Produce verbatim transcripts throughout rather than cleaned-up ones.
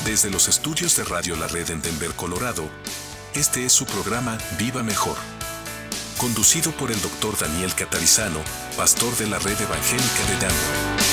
Desde los estudios de Radio La Red en Denver, Colorado, este es su programa Viva Mejor, conducido por el doctor Daniel Catarizano, pastor de la Red Evangélica de Denver.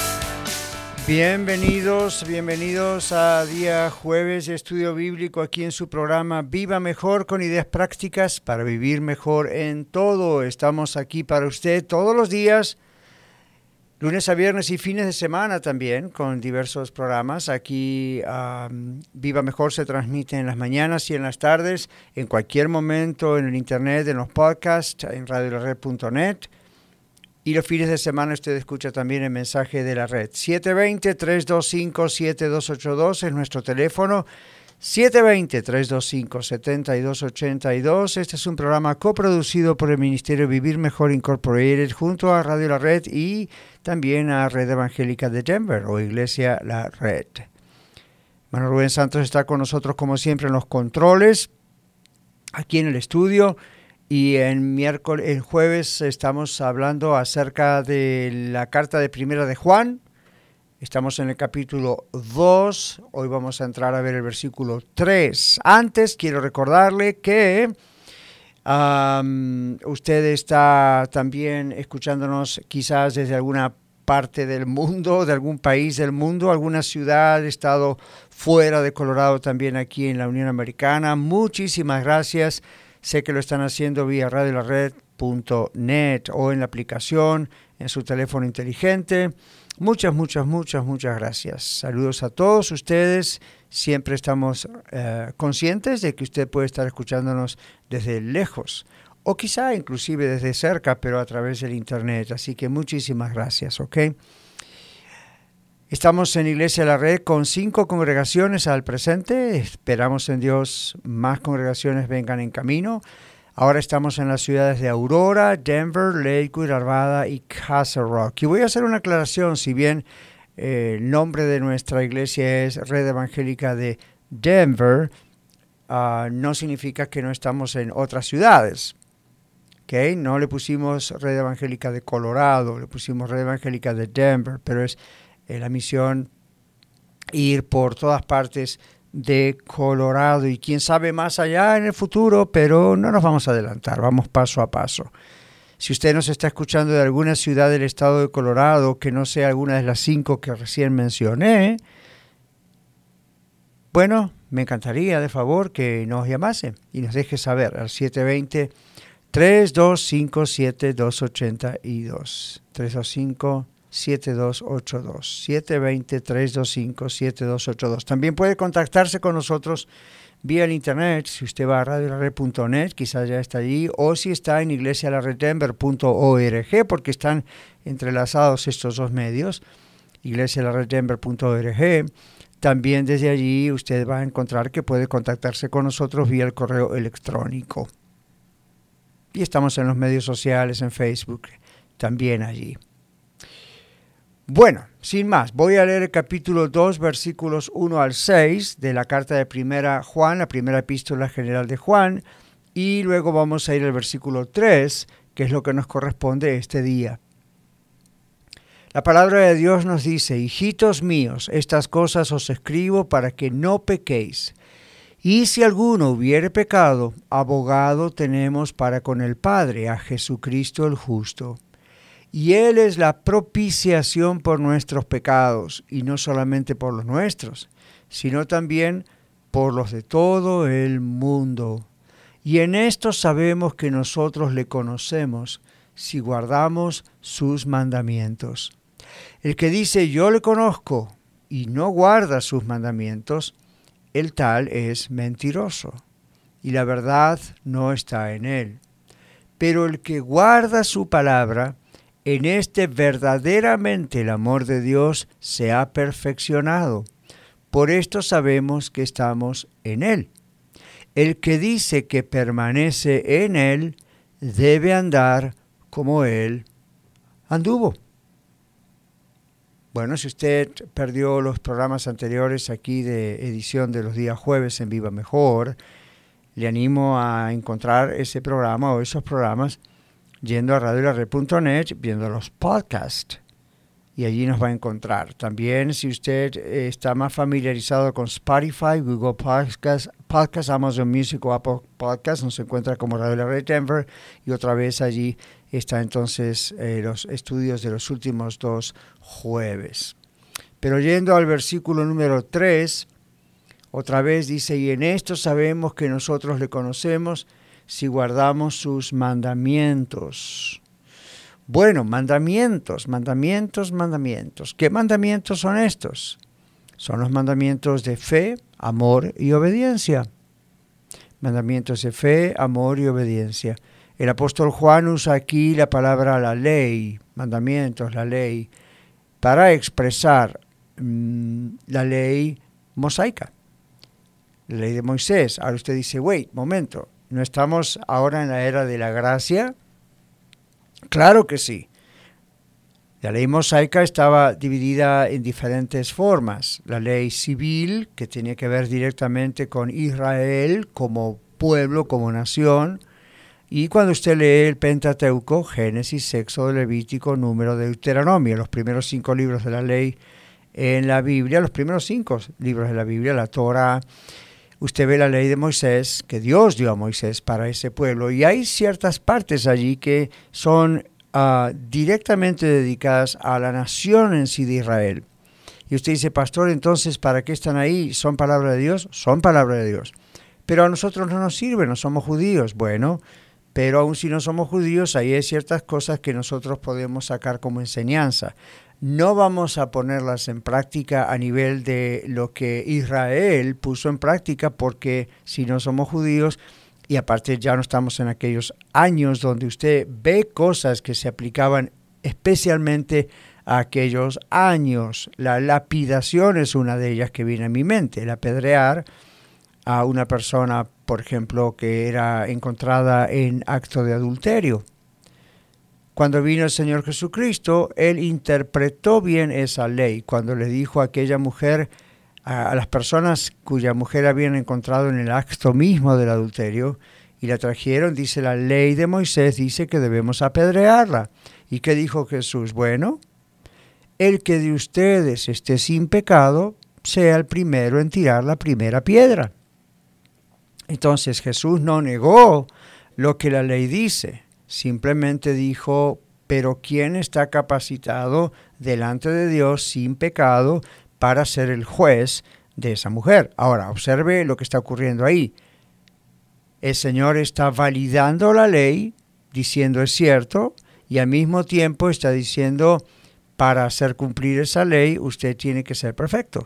Bienvenidos, bienvenidos a día jueves de estudio bíblico aquí en su programa Viva Mejor, con ideas prácticas para vivir mejor en todo. Estamos aquí para usted todos los días, lunes a viernes y fines de semana también, con diversos programas. Aquí um, Viva Mejor se transmite en las mañanas y en las tardes, en cualquier momento en el internet, en los podcasts, en radio la red punto net. Y los fines de semana usted escucha también el mensaje de la red. siete dos cero, tres dos cinco, siete dos ocho dos es nuestro teléfono. siete dos cero, tres dos cinco, siete dos ocho dos. Este es un programa coproducido por el Ministerio Vivir Mejor Incorporated junto a Radio La Red y también a Red Evangélica de Denver o Iglesia La Red. Hermano Rubén Santos está con nosotros como siempre en los controles, aquí en el estudio. Y en miércoles, el jueves estamos hablando acerca de la carta de Primera de Juan. Estamos en el capítulo dos. Hoy vamos a entrar a ver el versículo tres. Antes quiero recordarle que um, usted está también escuchándonos quizás desde alguna parte del mundo, de algún país del mundo, alguna ciudad, estado fuera de Colorado, también aquí en la Unión Americana. Muchísimas gracias. Sé que lo están haciendo vía radio la red punto net o en la aplicación, en su teléfono inteligente. Muchas, muchas, muchas, muchas gracias. Saludos a todos ustedes. Siempre estamos eh, conscientes de que usted puede estar escuchándonos desde lejos o quizá inclusive desde cerca, pero a través del internet. Así que muchísimas gracias, ¿ok? Estamos en Iglesia La Red con cinco congregaciones al presente. Esperamos en Dios más congregaciones vengan en camino. Ahora estamos en las ciudades de Aurora, Denver, Lakewood, Arvada y Castle Rock. Y voy a hacer una aclaración, si bien eh, el nombre de nuestra iglesia es Red Evangélica de Denver, uh, no significa que no estamos en otras ciudades. ¿Okay? No le pusimos Red Evangélica de Colorado, le pusimos Red Evangélica de Denver, pero es la misión ir por todas partes de Colorado y quién sabe más allá en el futuro, pero no nos vamos a adelantar, vamos paso a paso. Si usted nos está escuchando de alguna ciudad del estado de Colorado que no sea alguna de las cinco que recién mencioné, bueno, me encantaría de favor que nos llamase y nos deje saber al siete dos cero, tres dos cinco, siete dos ocho dos, tres dos cinco, siete dos ocho dos, siete dos cero, tres dos cinco, siete dos ocho dos. También puede contactarse con nosotros vía el internet. Si usted va a radio la red punto net, quizás ya está allí, o si está en iglesia la red denver punto org, porque están entrelazados estos dos medios, iglesia la red denver punto org. También desde allí usted va a encontrar que puede contactarse con nosotros vía el correo electrónico. Y estamos en los medios sociales, en Facebook, también allí. Bueno, sin más, voy a leer el capítulo dos, versículos uno al seis de la carta de Primera Juan, la primera epístola general de Juan, y luego vamos a ir al versículo tres, que es lo que nos corresponde este día. La palabra de Dios nos dice: hijitos míos, estas cosas os escribo para que no pequéis. Y si alguno hubiere pecado, abogado tenemos para con el Padre, a Jesucristo el justo. Y Él es la propiciación por nuestros pecados, y no solamente por los nuestros, sino también por los de todo el mundo. Y en esto sabemos que nosotros le conocemos, si guardamos sus mandamientos. El que dice yo le conozco, y no guarda sus mandamientos, el tal es mentiroso, y la verdad no está en él. Pero el que guarda su palabra, en este verdaderamente el amor de Dios se ha perfeccionado. Por esto sabemos que estamos en Él. El que dice que permanece en Él debe andar como Él anduvo. Bueno, si usted perdió los programas anteriores aquí de edición de los días jueves en Viva Mejor, le animo a encontrar ese programa o esos programas yendo a radio la red punto net, viendo los podcasts. y allí nos va a encontrar. También, si usted está más familiarizado con Spotify, Google Podcast, Podcast, Amazon Music o Apple Podcast, nos encuentra como Radio La Red Denver, y otra vez allí está entonces eh, los estudios de los últimos dos jueves. Pero yendo al versículo número tres, otra vez dice, y en esto sabemos que nosotros le conocemos si guardamos sus mandamientos. Bueno, mandamientos, mandamientos, mandamientos. ¿Qué mandamientos son estos? Son los mandamientos de fe, amor y obediencia. Mandamientos de fe, amor y obediencia. El apóstol Juan usa aquí la palabra la ley, mandamientos, la ley, para expresar mmm, la ley mosaica, la ley de Moisés. Ahora usted dice, wait, momento, ¿no estamos ahora en la era de la gracia? Claro que sí. La ley mosaica estaba dividida en diferentes formas. La ley civil, que tenía que ver directamente con Israel como pueblo, como nación. Y cuando usted lee el Pentateuco, Génesis, Éxodo, Levítico, Número, Deuteronomio, los primeros cinco libros de la ley en la Biblia, los primeros cinco libros de la Biblia, la Torah, usted ve la ley de Moisés, que Dios dio a Moisés para ese pueblo, y hay ciertas partes allí que son uh, directamente dedicadas a la nación en sí de Israel. Y usted dice, pastor, entonces, ¿para qué están ahí? ¿Son palabra de Dios? Son palabra de Dios. Pero a nosotros no nos sirve, no somos judíos. Bueno, pero aun si no somos judíos, ahí hay ciertas cosas que nosotros podemos sacar como enseñanza. No vamos a ponerlas en práctica a nivel de lo que Israel puso en práctica, porque si no somos judíos, y aparte ya no estamos en aquellos años donde usted ve cosas que se aplicaban especialmente a aquellos años. La lapidación es una de ellas que viene a mi mente, el apedrear a una persona, por ejemplo, que era encontrada en acto de adulterio. Cuando vino el Señor Jesucristo, Él interpretó bien esa ley. Cuando le dijo a aquella mujer, a, a las personas cuya mujer habían encontrado en el acto mismo del adulterio, y la trajeron, dice la ley de Moisés, dice que debemos apedrearla. ¿Y qué dijo Jesús? Bueno, el que de ustedes esté sin pecado, sea el primero en tirar la primera piedra. Entonces Jesús no negó lo que la ley dice. Simplemente dijo, pero ¿quién está capacitado delante de Dios sin pecado para ser el juez de esa mujer? Ahora, observe lo que está ocurriendo ahí. El Señor está validando la ley, diciendo es cierto, y al mismo tiempo está diciendo, para hacer cumplir esa ley, usted tiene que ser perfecto.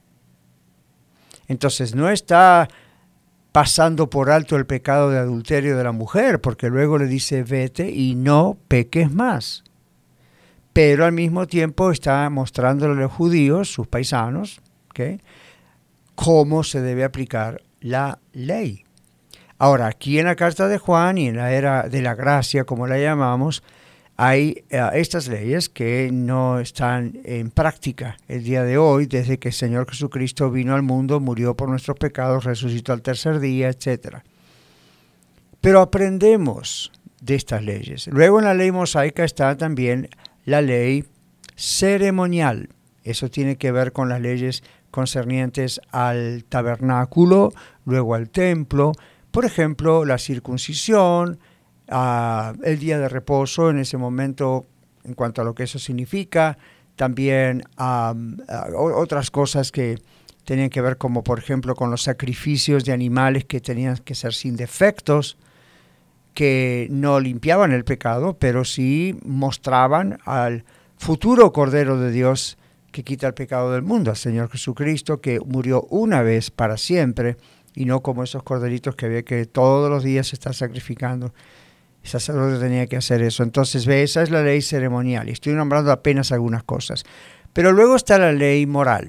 Entonces, no está pasando por alto el pecado de adulterio de la mujer, porque luego le dice vete y no peques más. Pero al mismo tiempo está mostrándole a los judíos, sus paisanos, ¿okay?, cómo se debe aplicar la ley. Ahora, aquí en la carta de Juan y en la era de la gracia, como la llamamos, hay uh, estas leyes que no están en práctica el día de hoy, desde que el Señor Jesucristo vino al mundo, murió por nuestros pecados, resucitó al tercer día, etcétera. Pero aprendemos de estas leyes. Luego en la ley mosaica está también la ley ceremonial. Eso tiene que ver con las leyes concernientes al tabernáculo, luego al templo. Por ejemplo, la circuncisión, Uh, el día de reposo en ese momento, en cuanto a lo que eso significa, también um, uh, otras cosas que tenían que ver, como por ejemplo con los sacrificios de animales que tenían que ser sin defectos, que no limpiaban el pecado, pero sí mostraban al futuro Cordero de Dios que quita el pecado del mundo, al Señor Jesucristo, que murió una vez para siempre, y no como esos corderitos que había que todos los días estar sacrificando. El sacerdote tenía que hacer eso. Entonces, ve, esa es la ley ceremonial. Y estoy nombrando apenas algunas cosas. Pero luego está la ley moral.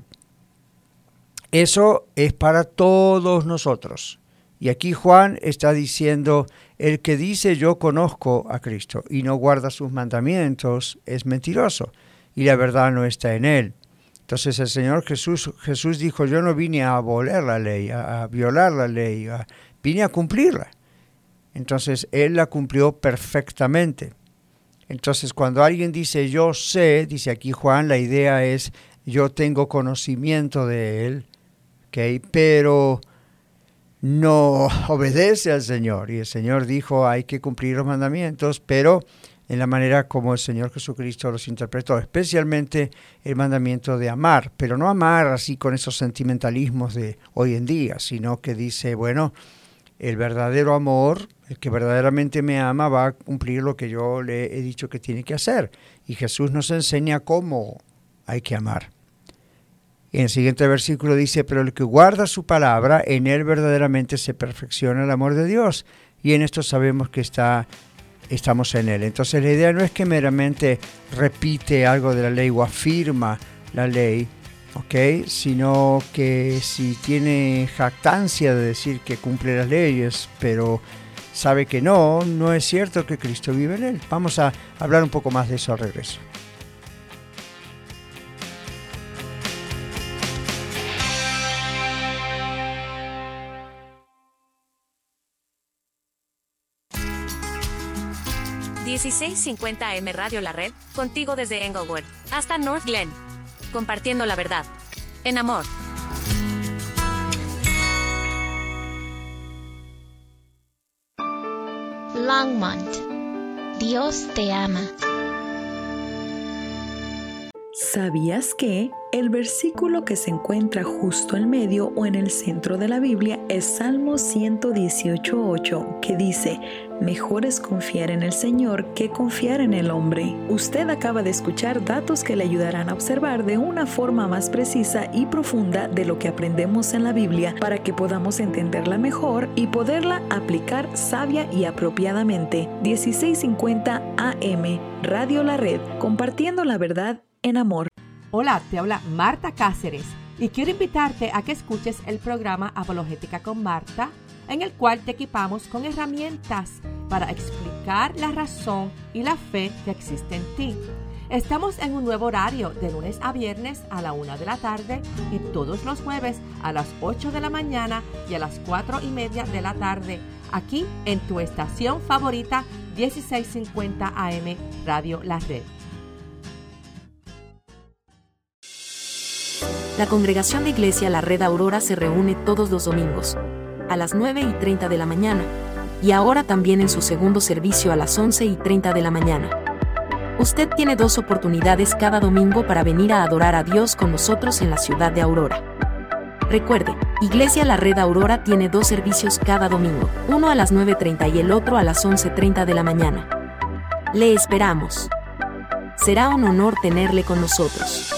Eso es para todos nosotros. Y aquí Juan está diciendo, el que dice yo conozco a Cristo y no guarda sus mandamientos es mentiroso, y la verdad no está en él. Entonces el Señor Jesús, Jesús dijo, yo no vine a abolir la ley, a, a violar la ley, a, vine a cumplirla. Entonces, Él la cumplió perfectamente. Entonces, cuando alguien dice yo sé, dice aquí Juan, la idea es yo tengo conocimiento de él, ¿okay? Pero no obedece al Señor. Y el Señor dijo hay que cumplir los mandamientos, pero en la manera como el Señor Jesucristo los interpretó, especialmente el mandamiento de amar, pero no amar así con esos sentimentalismos de hoy en día, sino que dice, bueno, el verdadero amor, el que verdaderamente me ama, va a cumplir lo que yo le he dicho que tiene que hacer. Y Jesús nos enseña cómo hay que amar. Y en el siguiente versículo dice, pero el que guarda su palabra, en él verdaderamente se perfecciona el amor de Dios. Y en esto sabemos que está... estamos en él. Entonces la idea no es que meramente repite algo de la ley o afirma la ley, ¿ok? Sino que si tiene jactancia de decir que cumple las leyes, pero sabe que no, no es cierto que Cristo vive en él. Vamos a hablar un poco más de eso al regreso. dieciséis cincuenta A M Radio La Red, contigo desde Englewood hasta North Glen, compartiendo la verdad en amor. Longmont, Dios te ama. ¿Sabías que el versículo que se encuentra justo en medio o en el centro de la Biblia es Salmo ciento dieciocho, ocho, que dice, mejor es confiar en el Señor que confiar en el hombre? Usted acaba de escuchar datos que le ayudarán a observar de una forma más precisa y profunda de lo que aprendemos en la Biblia para que podamos entenderla mejor y poderla aplicar sabia y apropiadamente. dieciséis cincuenta A M, Radio La Red, compartiendo la verdad en amor. Hola, te habla Marta Cáceres y quiero invitarte a que escuches el programa Apologética con Marta, en el cual te equipamos con herramientas para explicar la razón y la fe que existe en ti. Estamos en un nuevo horario de lunes a viernes a la una de la tarde y todos los jueves a las ocho de la mañana y a las cuatro y media de la tarde, aquí en tu estación favorita dieciséis cincuenta A M Radio La Red. La Congregación de Iglesia La Red Aurora se reúne todos los domingos, a las nueve y treinta de la mañana, y ahora también en su segundo servicio a las once y treinta de la mañana. Usted tiene dos oportunidades cada domingo para venir a adorar a Dios con nosotros en la ciudad de Aurora. Recuerde, Iglesia La Red Aurora tiene dos servicios cada domingo, uno a las nueve y treinta y el otro a las once y treinta de la mañana. Le esperamos. Será un honor tenerle con nosotros.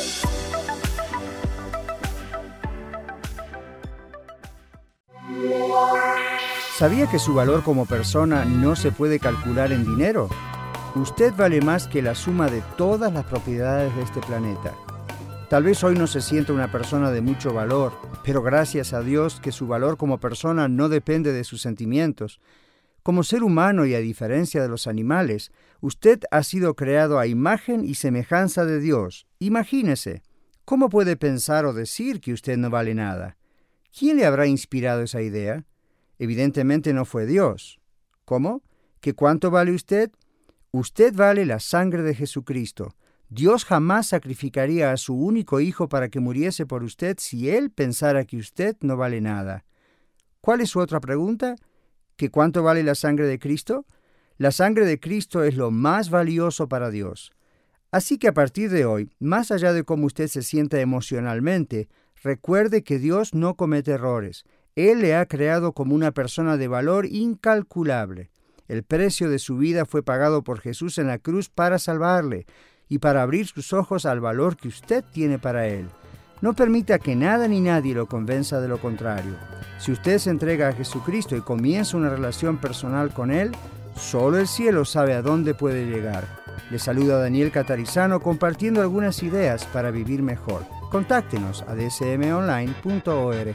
¿Sabía que su valor como persona no se puede calcular en dinero? Usted vale más que la suma de todas las propiedades de este planeta. Tal vez hoy no se sienta una persona de mucho valor, pero gracias a Dios que su valor como persona no depende de sus sentimientos. Como ser humano y a diferencia de los animales, usted ha sido creado a imagen y semejanza de Dios. Imagínese, ¿cómo puede pensar o decir que usted no vale nada? ¿Quién le habrá inspirado esa idea? Evidentemente no fue Dios. ¿Cómo? ¿Que cuánto vale usted? Usted vale la sangre de Jesucristo. Dios jamás sacrificaría a su único hijo para que muriese por usted si Él pensara que usted no vale nada. ¿Cuál es su otra pregunta? ¿Que cuánto vale la sangre de Cristo? La sangre de Cristo es lo más valioso para Dios. Así que a partir de hoy, más allá de cómo usted se sienta emocionalmente, recuerde que Dios no comete errores. Él le ha creado como una persona de valor incalculable. El precio de su vida fue pagado por Jesús en la cruz para salvarle y para abrir sus ojos al valor que usted tiene para Él. No permita que nada ni nadie lo convenza de lo contrario. Si usted se entrega a Jesucristo y comienza una relación personal con Él, solo el cielo sabe a dónde puede llegar. Le saluda Daniel Catarizano compartiendo algunas ideas para vivir mejor. Contáctenos a d s m online punto org.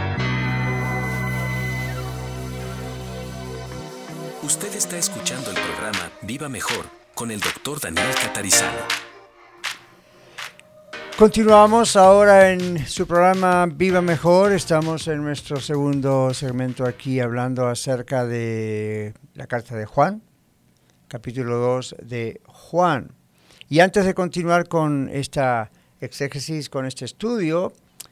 Usted está escuchando el programa Viva Mejor con el doctor Daniel Catarizano. Continuamos ahora en su programa Viva Mejor. Estamos en nuestro segundo segmento aquí hablando acerca de la carta de Juan. capítulo dos de Juan. Y antes de continuar con esta exégesis, con este estudio,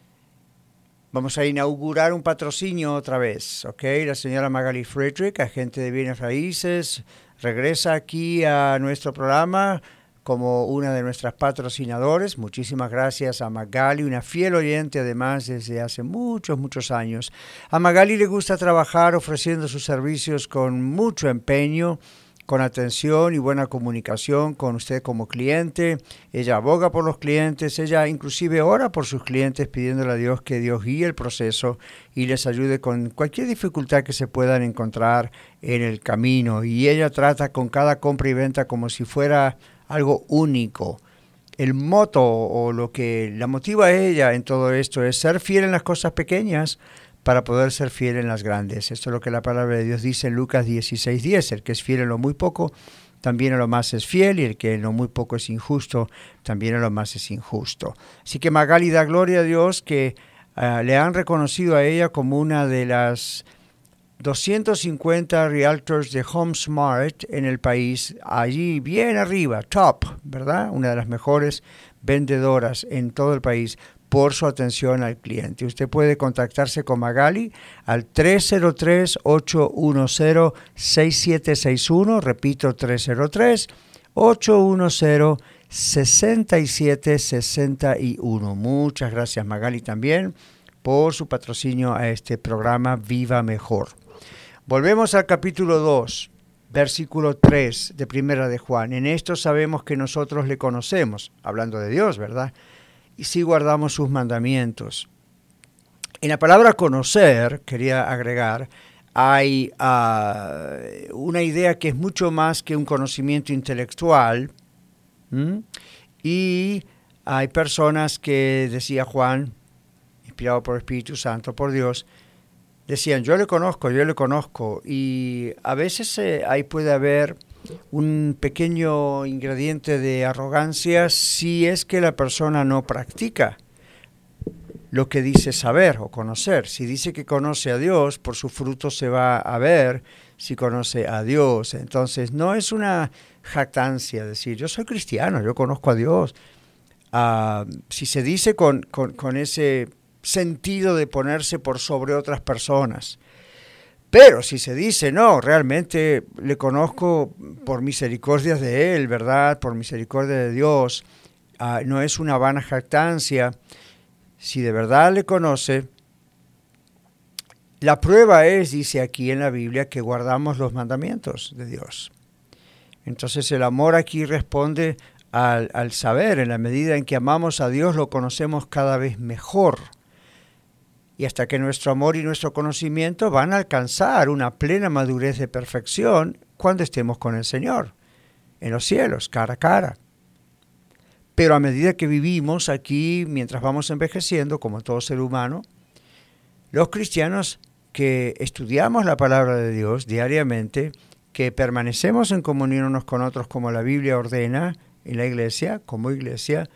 vamos a inaugurar un patrocinio otra vez, ¿ok? La señora Magali Friedrich, agente de bienes raíces, regresa aquí a nuestro programa como una de nuestras patrocinadores. Muchísimas gracias a Magali, una fiel oyente además desde hace muchos, muchos años. A Magali le gusta trabajar ofreciendo sus servicios con mucho empeño, con atención y buena comunicación con usted como cliente. Ella aboga por los clientes, ella inclusive ora por sus clientes pidiéndole a Dios que Dios guíe el proceso y les ayude con cualquier dificultad que se puedan encontrar en el camino. Y ella trata con cada compra y venta como si fuera algo único. El moto o lo que la motiva a ella en todo esto es ser fiel en las cosas pequeñas para poder ser fiel en las grandes. Esto es lo que la palabra de Dios dice en Lucas dieciséis diez. El que es fiel en lo muy poco, también en lo más es fiel, y el que en lo muy poco es injusto, también en lo más es injusto. Así que Magali da gloria a Dios que uh, le han reconocido a ella como una de las doscientos cincuenta realtors de HomeSmart en el país, allí bien arriba, top, ¿verdad? Una de las mejores vendedoras en todo el país por su atención al cliente. Usted puede contactarse con Magali al tres cero tres, ocho uno cero, seis siete seis uno, repito, tres cero tres, ocho uno cero, seis siete seis uno. Muchas gracias, Magali, también por su patrocinio a este programa Viva Mejor. Volvemos al capítulo dos, versículo tres de Primera de Juan. En esto sabemos que nosotros le conocemos, hablando de Dios, ¿verdad? Y si guardamos sus mandamientos. En la palabra conocer, quería agregar, hay uh, una idea que es mucho más que un conocimiento intelectual. ¿Mm? Y hay personas que, decía Juan, inspirado por el Espíritu Santo, por Dios, decían, yo le conozco, yo le conozco, y a veces eh, ahí puede haber un pequeño ingrediente de arrogancia si es que la persona no practica lo que dice saber o conocer. Si dice que conoce a Dios, por su fruto se va a ver si conoce a Dios. Entonces no es una jactancia decir, yo soy cristiano, yo conozco a Dios. Uh, si se dice con, con, con ese sentido de ponerse por sobre otras personas. Pero si se dice, no, realmente le conozco por misericordias de Él, ¿verdad? Por misericordia de Dios, uh, no es una vana jactancia. Si de verdad le conoce, la prueba es, dice aquí en la Biblia, que guardamos los mandamientos de Dios. Entonces el amor aquí responde al, al saber. En la medida en que amamos a Dios, lo conocemos cada vez mejor. Y hasta que nuestro amor y nuestro conocimiento van a alcanzar una plena madurez de perfección cuando estemos con el Señor, en los cielos, cara a cara. Pero a medida que vivimos aquí, mientras vamos envejeciendo, como todo ser humano, los cristianos que estudiamos la palabra de Dios diariamente, que permanecemos en comunión unos con otros como la Biblia ordena en la iglesia, como iglesia,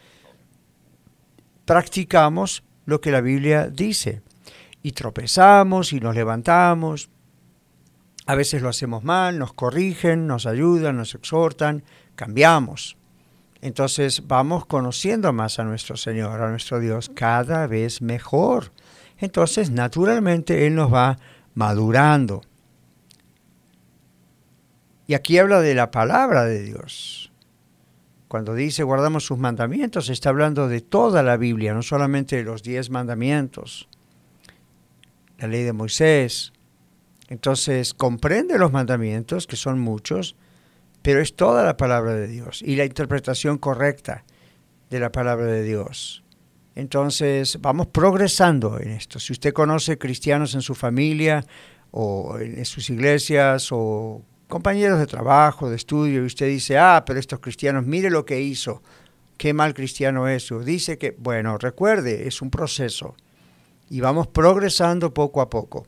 practicamos lo que la Biblia dice. Y tropezamos y nos levantamos. A veces lo hacemos mal, nos corrigen, nos ayudan, nos exhortan, cambiamos. Entonces vamos conociendo más a nuestro Señor, a nuestro Dios, cada vez mejor. Entonces, naturalmente, Él nos va madurando. Y aquí habla de la palabra de Dios. Cuando dice guardamos sus mandamientos, está hablando de toda la Biblia, no solamente de los diez mandamientos. La ley de Moisés. Entonces, comprende los mandamientos, que son muchos, pero es toda la palabra de Dios y la interpretación correcta de la palabra de Dios. Entonces, vamos progresando en esto. Si usted conoce cristianos en su familia o en sus iglesias o compañeros de trabajo, de estudio, y usted dice, ah, pero estos cristianos, mire lo que hizo, qué mal cristiano es. O dice que, bueno, recuerde, es un proceso. Y vamos progresando poco a poco.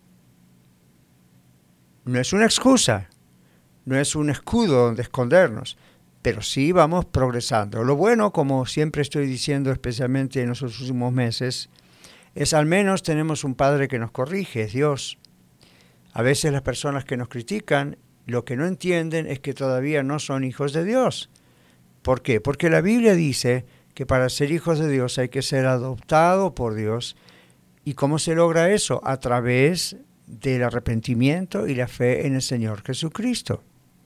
No es una excusa, no es un escudo donde escondernos, pero sí vamos progresando. Lo bueno, como siempre estoy diciendo, especialmente en los últimos meses, es al menos tenemos un Padre que nos corrige, es Dios. A veces las personas que nos critican Lo que no entienden es que todavía no son hijos de Dios. ¿Por qué? Porque la Biblia dice que para ser hijos de Dios hay que ser adoptado por Dios. ¿Y cómo se logra eso? A través del arrepentimiento y la fe en el Señor Jesucristo.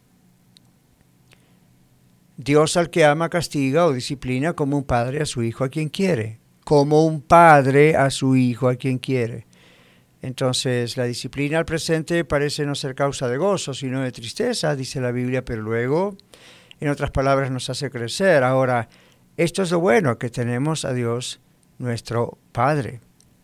Dios al que ama castiga o disciplina como un padre a su hijo a quien quiere. Como un padre a su hijo a quien quiere. Entonces, la disciplina al presente parece no ser causa de gozo, sino de tristeza, dice la Biblia, pero luego, en otras palabras, nos hace crecer. Ahora, esto es lo bueno, que tenemos a Dios, nuestro Padre.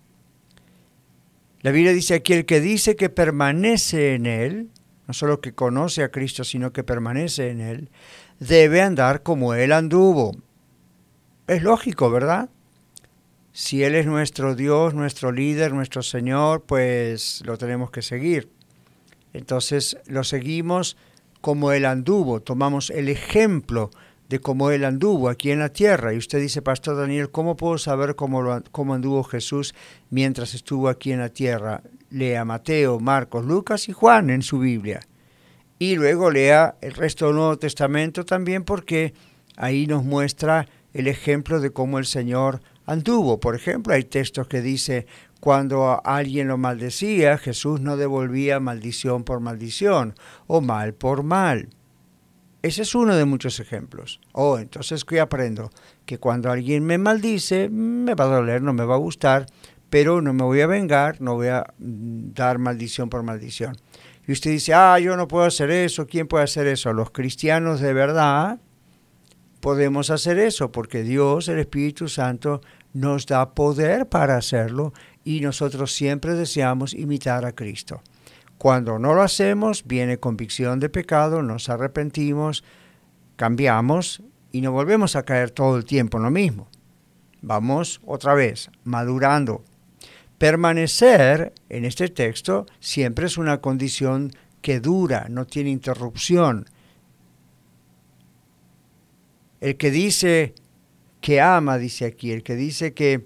La Biblia dice aquí, el que dice que permanece en Él, no solo que conoce a Cristo, sino que permanece en Él, debe andar como Él anduvo. Es lógico, ¿verdad? Si Él es nuestro Dios, nuestro líder, nuestro Señor, pues lo tenemos que seguir. Entonces lo seguimos como Él anduvo, tomamos el ejemplo de cómo Él anduvo aquí en la tierra. Y usted dice, Pastor Daniel, ¿cómo puedo saber cómo, lo, cómo anduvo Jesús mientras estuvo aquí en la tierra? Lea Mateo, Marcos, Lucas y Juan en su Biblia. Y luego lea el resto del Nuevo Testamento también, porque ahí nos muestra el ejemplo de cómo el Señor anduvo. Por ejemplo, hay textos que dice, cuando alguien lo maldecía, Jesús no devolvía maldición por maldición o mal por mal. Ese es uno de muchos ejemplos. Oh, entonces, ¿qué aprendo? Que cuando alguien me maldice, me va a doler, no me va a gustar, pero no me voy a vengar, no voy a dar maldición por maldición. Y usted dice, ah, yo no puedo hacer eso, ¿quién puede hacer eso? Los cristianos de verdad podemos hacer eso, porque Dios, el Espíritu Santo, nos da poder para hacerlo y nosotros siempre deseamos imitar a Cristo. Cuando no lo hacemos, viene convicción de pecado, nos arrepentimos, cambiamos y no volvemos a caer todo el tiempo en lo mismo. Vamos otra vez, madurando. Permanecer en este texto siempre es una condición que dura, no tiene interrupción. El que dice que ama, dice aquí, el que dice que,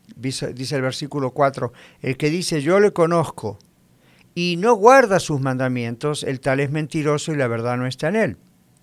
dice el versículo cuatro, el que dice yo le conozco y no guarda sus mandamientos, el tal es mentiroso y la verdad no está en él.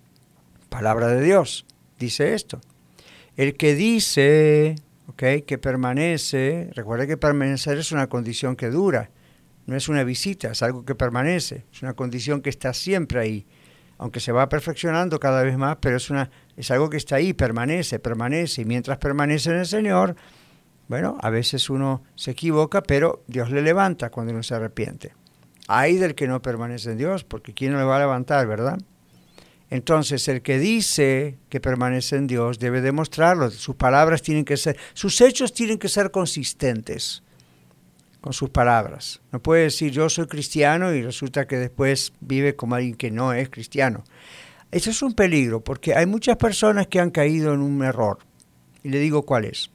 Palabra de Dios, dice esto. El que dice, okay, que permanece, recuerda que permanecer es una condición que dura, no es una visita, es algo que permanece, es una condición que está siempre ahí, aunque se va perfeccionando cada vez más, pero es, una, es algo que está ahí, permanece, permanece, y mientras permanece en el Señor, bueno, a veces uno se equivoca, pero Dios le levanta cuando uno se arrepiente. Ay del que no permanece en Dios, porque ¿quién no le va a levantar, verdad? Entonces, el que dice que permanece en Dios debe demostrarlo. Sus palabras tienen que ser, sus hechos tienen que ser consistentes con sus palabras. No puede decir yo soy cristiano y resulta que después vive como alguien que no es cristiano. Eso es un peligro, porque hay muchas personas que han caído en un error. Y le digo cuál es.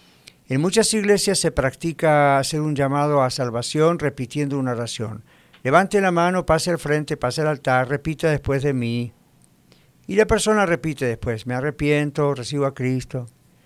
En muchas iglesias se practica hacer un llamado a salvación repitiendo una oración. Levante la mano, pase al frente, pase al altar, repita después de mí. Y la persona repite después, me arrepiento, recibo a Cristo.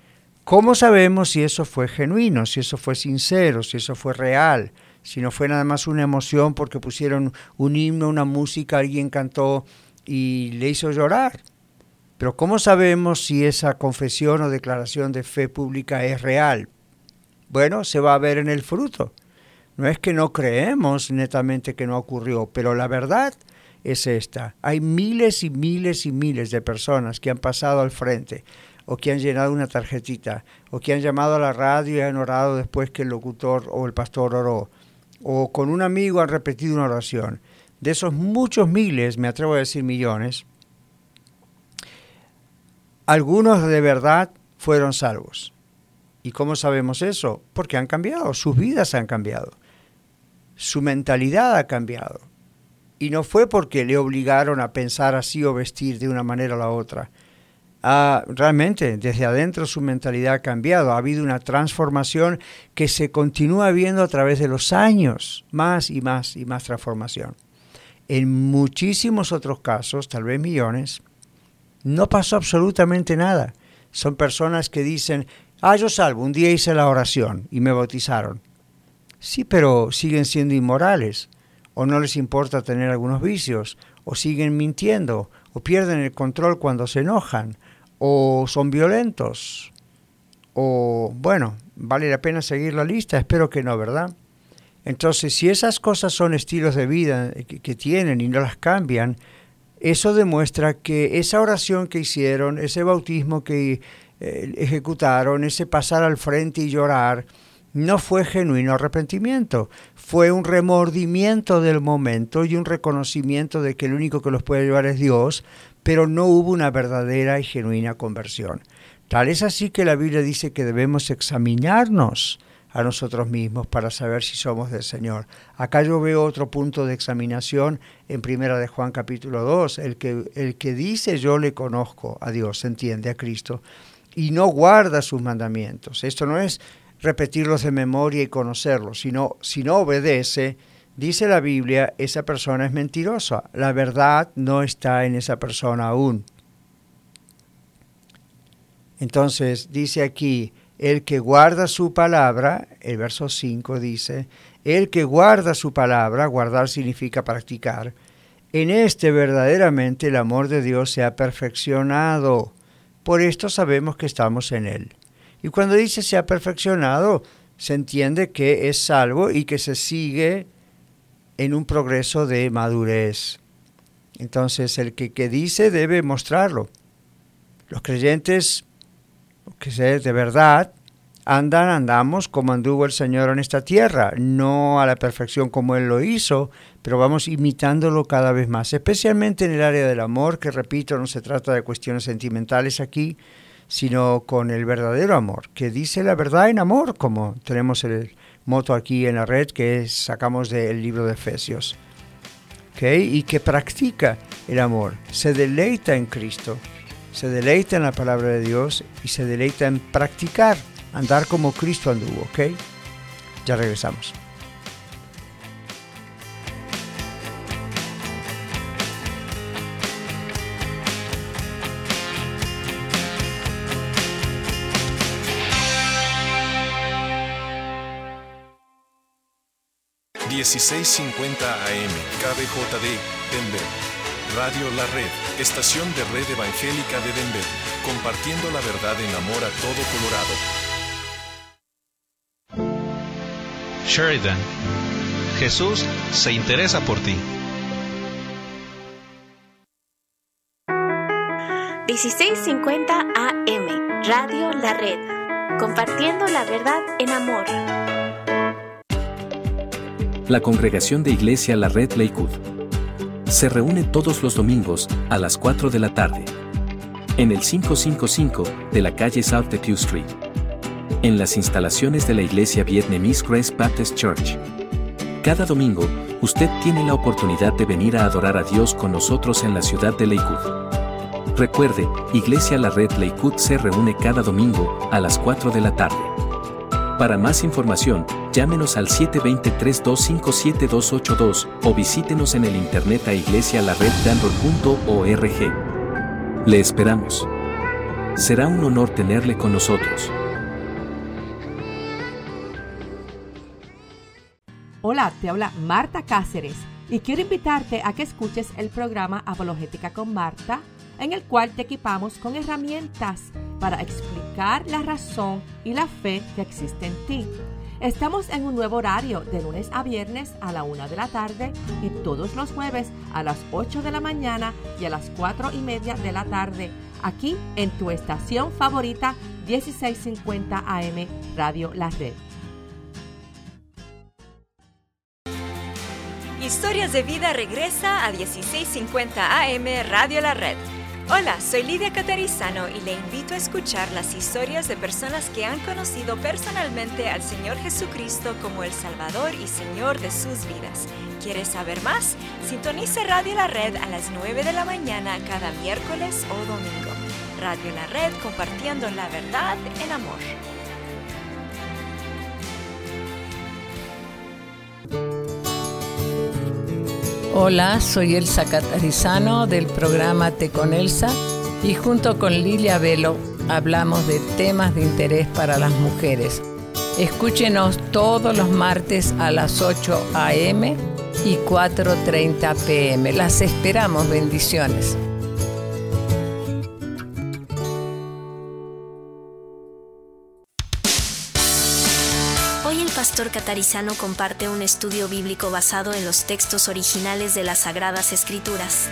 ¿Cómo sabemos si eso fue genuino, si eso fue sincero, si eso fue real? Si no fue nada más una emoción porque pusieron un himno, una música, alguien cantó y le hizo llorar. Pero ¿cómo sabemos si esa confesión o declaración de fe pública es real? Bueno, se va a ver en el fruto. No es que no creemos netamente que no ocurrió, pero la verdad es esta. Hay miles y miles y miles de personas que han pasado al frente o que han llenado una tarjetita o que han llamado a la radio y han orado después que el locutor o el pastor oró o con un amigo han repetido una oración. De esos muchos miles, me atrevo a decir millones, algunos de verdad fueron salvos. ¿Y cómo sabemos eso? Porque han cambiado, sus vidas han cambiado, su mentalidad ha cambiado. Y no fue porque le obligaron a pensar así o vestir de una manera o la otra. Ah, realmente, desde adentro su mentalidad ha cambiado. Ha habido una transformación que se continúa viendo a través de los años. Más y más y más transformación. En muchísimos otros casos, tal vez millones, no pasó absolutamente nada. Son personas que dicen, ah, yo salvo, un día hice la oración y me bautizaron. Sí, pero siguen siendo inmorales. O no les importa tener algunos vicios, o siguen mintiendo, o pierden el control cuando se enojan, o son violentos, o bueno, vale la pena seguir la lista, espero que no, ¿verdad? Entonces, si esas cosas son estilos de vida que, que tienen y no las cambian, eso demuestra que esa oración que hicieron, ese bautismo que eh, ejecutaron, ese pasar al frente y llorar, no fue genuino arrepentimiento, fue un remordimiento del momento y un reconocimiento de que el único que los puede llevar es Dios, pero no hubo una verdadera y genuina conversión. Tal es así que la Biblia dice que debemos examinarnos a nosotros mismos para saber si somos del Señor. Acá yo veo otro punto de examinación en Primera de Juan capítulo dos, el que, el que dice yo le conozco a Dios, entiende a Cristo, y no guarda sus mandamientos. Esto no es repetirlos de memoria y conocerlos, sino si no obedece, dice la Biblia, esa persona es mentirosa. La verdad no está en esa persona aún. Entonces dice aquí, el que guarda su palabra, el verso cinco dice, el que guarda su palabra, guardar significa practicar, en este verdaderamente el amor de Dios se ha perfeccionado. Por esto sabemos que estamos en él. Y cuando dice se ha perfeccionado, se entiende que es salvo y que se sigue en un progreso de madurez. Entonces el que, que dice debe mostrarlo. Los creyentes, que sé, de verdad, andan, andamos como anduvo el Señor en esta tierra, no a la perfección como Él lo hizo, pero vamos imitándolo cada vez más, especialmente en el área del amor, que repito, no se trata de cuestiones sentimentales aquí, sino con el verdadero amor, que dice la verdad en amor, como tenemos el moto aquí en la red que sacamos del libro de Efesios, ¿okay? Y que practica el amor, se deleita en Cristo, se deleita en la palabra de Dios y se deleita en practicar, andar como Cristo anduvo, ¿ok? Ya regresamos. dieciséis cincuenta A M, K B J D, Denver. Radio La Red, estación de Red Evangélica de Denver, compartiendo la verdad en amor a todo Colorado. Sheridan, Jesús se interesa por ti. dieciséis cincuenta A M, Radio La Red, compartiendo la verdad en amor. La Congregación de Iglesia La Red Lakewood se reúne todos los domingos a las cuatro de la tarde en el quinientos cincuenta y cinco de la calle South de Pew Street, en las instalaciones de la Iglesia Vietnamese Grace Baptist Church. Cada domingo, usted tiene la oportunidad de venir a adorar a Dios con nosotros en la ciudad de Lakewood. Recuerde, Iglesia La Red Lakewood se reúne cada domingo a las cuatro de la tarde. Para más información, llámenos al siete dos cero, tres dos cinco, siete dos ocho dos o visítenos en el internet a iglesia la red denver punto org. Le esperamos. Será un honor tenerle con nosotros. Hola, te habla Marta Cáceres y quiero invitarte a que escuches el programa Apologética con Marta, en el cual te equipamos con herramientas para explicar la razón y la fe que existe en ti. Estamos en un nuevo horario de lunes a viernes a la una de la tarde y todos los jueves a las ocho de la mañana y a las cuatro y media de la tarde, aquí en tu estación favorita dieciséis cincuenta A M Radio La Red. Historias de Vida regresa a dieciséis cincuenta A M Radio La Red. Hola, soy Lidia Catarizano y le invito a escuchar las historias de personas que han conocido personalmente al Señor Jesucristo como el Salvador y Señor de sus vidas. ¿Quieres saber más? Sintonice Radio La Red a las nueve de la mañana cada miércoles o domingo. Radio La Red, compartiendo la verdad en amor. Hola, soy Elsa Catarizano del programa Te con Elsa y junto con Lilia Velo hablamos de temas de interés para las mujeres. Escúchenos todos los martes a las ocho a eme y cuatro treinta pm. Las esperamos. Bendiciones. Hoy el pastor Catarizano comparte un estudio bíblico basado en los textos originales de las Sagradas Escrituras.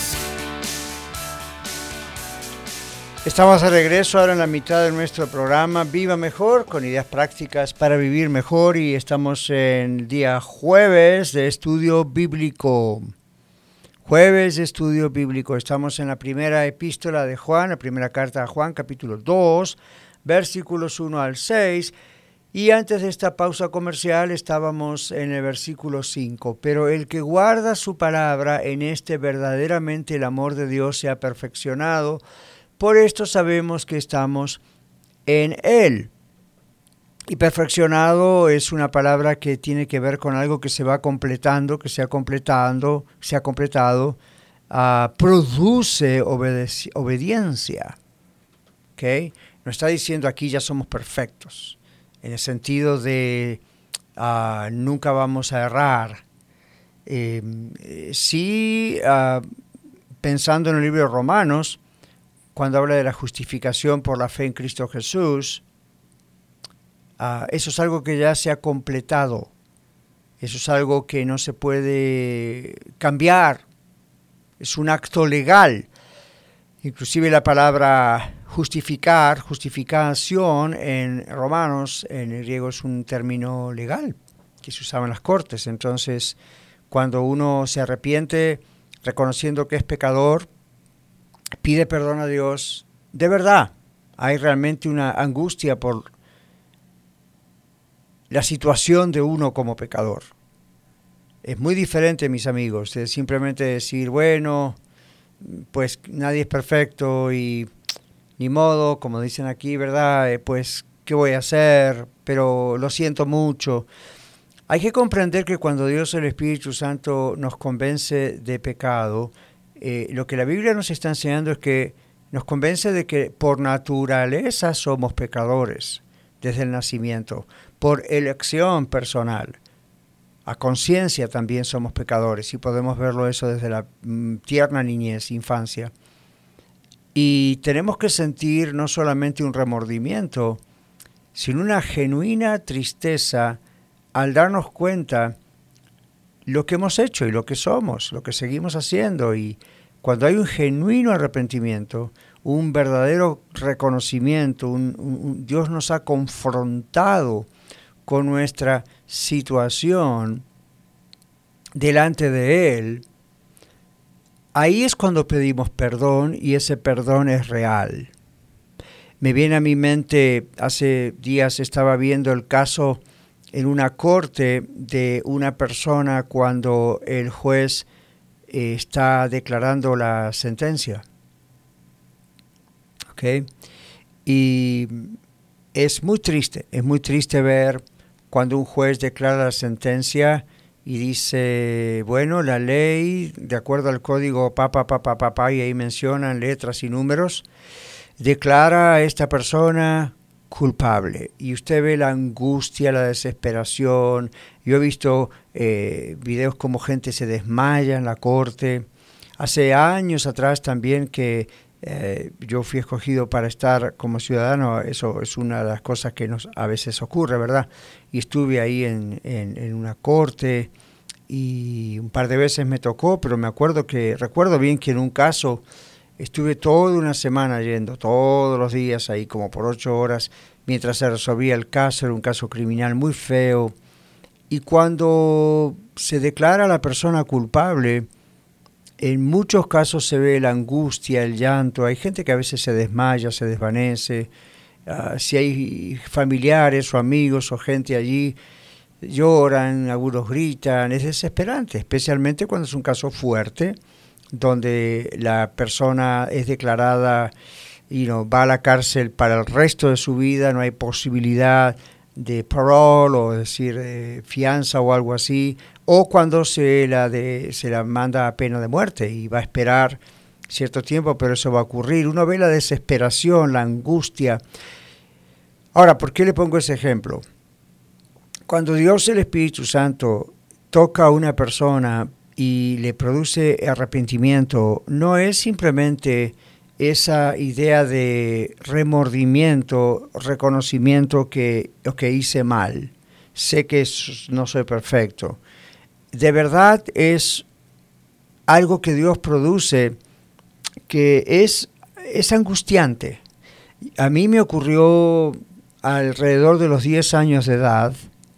Estamos de regreso ahora en la mitad de nuestro programa Viva Mejor, con ideas prácticas para vivir mejor, y estamos en el día jueves de estudio bíblico. Jueves de estudio bíblico. Estamos en la primera epístola de Juan, la primera carta a Juan, capítulo dos, versículos uno al seis. Y antes de esta pausa comercial estábamos en el versículo cinco. Pero el que guarda su palabra, en este verdaderamente el amor de Dios se ha perfeccionado. Por esto sabemos que estamos en Él. Y perfeccionado es una palabra que tiene que ver con algo que se va completando, que se ha completando, se ha completado, uh, produce obede- obediencia. ¿Okay? No está diciendo aquí ya somos perfectos, en el sentido de uh, nunca vamos a errar. Eh, eh, sí, uh, pensando en el libro de Romanos, cuando habla de la justificación por la fe en Cristo Jesús, uh, eso es algo que ya se ha completado. Eso es algo que no se puede cambiar. Es un acto legal. Inclusive la palabra justificar, justificación en Romanos, en el griego, es un término legal que se usaba en las cortes. Entonces, cuando uno se arrepiente reconociendo que es pecador, pide perdón a Dios, de verdad, hay realmente una angustia por la situación de uno como pecador. Es muy diferente, mis amigos, de simplemente decir, bueno, pues nadie es perfecto y ni modo, como dicen aquí, ¿verdad? Eh, pues, ¿qué voy a hacer? Pero lo siento mucho. Hay que comprender que cuando Dios, el Espíritu Santo, nos convence de pecado, Eh, lo que la Biblia nos está enseñando es que nos convence de que por naturaleza somos pecadores desde el nacimiento, por elección personal. A conciencia también somos pecadores, y podemos verlo eso desde la mm, tierna niñez, infancia. Y tenemos que sentir no solamente un remordimiento, sino una genuina tristeza al darnos cuenta lo que hemos hecho y lo que somos, lo que seguimos haciendo. Y cuando hay un genuino arrepentimiento, un verdadero reconocimiento, un, un, Dios nos ha confrontado con nuestra situación delante de Él, ahí es cuando pedimos perdón, y ese perdón es real. Me viene a mi mente, hace días estaba viendo el caso en una corte de una persona cuando el juez eh, está declarando la sentencia. ¿Okay? Y es muy triste, es muy triste ver cuando un juez declara la sentencia y dice, bueno, la ley, de acuerdo al código papá, papá, papá, y ahí mencionan letras y números, declara a esta persona culpable. Y usted ve la angustia, la desesperación. Yo he visto eh, videos como gente se desmaya en la corte. Hace años atrás también que eh, yo fui escogido para estar como ciudadano. Eso es una de las cosas que nos a veces ocurre, ¿verdad? Y estuve ahí en, en, en una corte y un par de veces me tocó, pero me acuerdo que, recuerdo bien que en un caso estuve toda una semana yendo, todos los días ahí, como por ocho horas, mientras se resolvía el caso. Era un caso criminal muy feo. Y cuando se declara a la persona culpable, en muchos casos se ve la angustia, el llanto. Hay gente que a veces se desmaya, se desvanece. Uh, si hay familiares o amigos o gente allí, lloran, algunos gritan. Es desesperante, especialmente cuando es un caso fuerte, donde la persona es declarada y you know, va a la cárcel para el resto de su vida, no hay posibilidad de parole o decir eh, fianza o algo así, o cuando se la, de, se la manda a pena de muerte y va a esperar cierto tiempo, pero eso va a ocurrir. Uno ve la desesperación, la angustia. Ahora, ¿por qué le pongo ese ejemplo? Cuando Dios, el Espíritu Santo, toca a una persona y le produce arrepentimiento, no es simplemente esa idea de remordimiento, reconocimiento que, que hice mal, sé que no soy perfecto. De verdad es algo que Dios produce que es, es angustiante. A mí me ocurrió alrededor de los diez años de edad